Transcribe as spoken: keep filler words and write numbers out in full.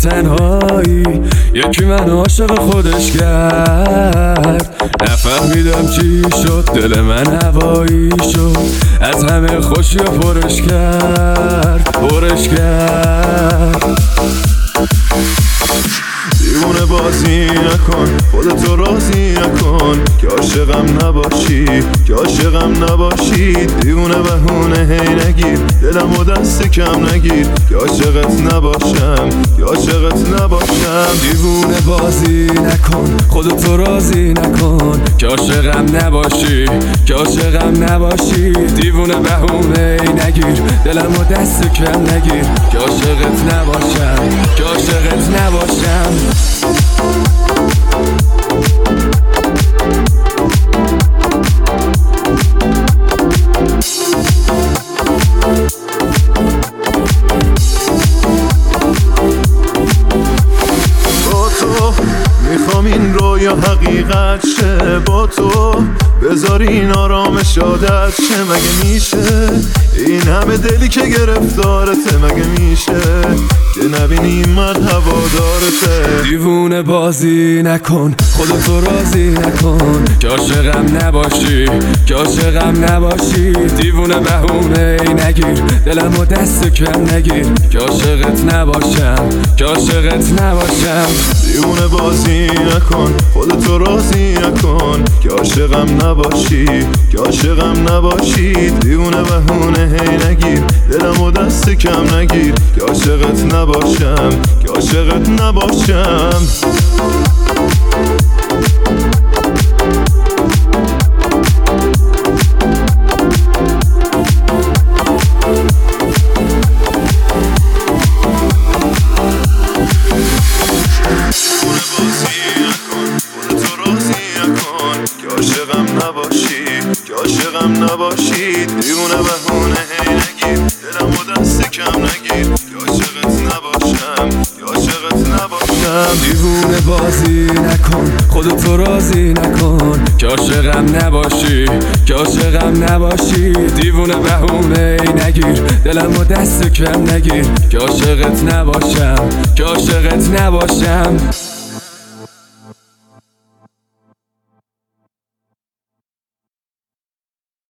تنهایی یکی من عاشق خودش کرد. نفهمیدم چی شد، دل من هوایی شد، از همه خوشی پرش کرد پرش کرد. دیوونه بازی نکن، خودتو راضی نکن که عاشقم نباشی که عاشقم نباشی. دیوونه بهونه هی نگیر، دلمو دست کم نگیر که عاشقت نباشم که عاشقت نباشم. دیوونه بازی نکن، خودتو راضی نکن که عاشقم نباشی که عاشقم نباشی. دیوونه بهونه هی نگیر، دلمو دست کم نگیر که عاشقت نباشم که عاشقت نباشم. با تو میخوام این رویا حقیقت شه، با تو بذار این آرامش عادت شه. مگه میشه این همه دلی که گرفتارته؟ مگه میشه که نبینی من هوادارته؟ دیوونه بازی نکن، خودتو راضی نکن که عاشقم نباشی که عاشقم نباشی. دیوونه بهونه ای نگیر، دلمو دست کم نگیر که عاشقت نباشم که عاشقت نباشم. دیوونه بازی نکن، خودتو راضی نکن که عاشقم نباشی که عاشقم نباشی. دیوونه بهونه هی نگیر، دلمو دست کم نگیر که عاشقت نباشم که عاشقت نباشم. عاشقم نباشی که عاشقم نباشی. دیوونه بهونه هی نگیر، دلمو دست کم نگیر که عاشقت نباشم که عاشقت نباشم. دیوونه بازی نکن، خودتو راضی نکن که عاشقم نباشی که عاشقم نباشی. دیوونه بهونه ای نگیر، دلمو دست کم نگیر که عاشقت نباشم که عاشقت نباشم.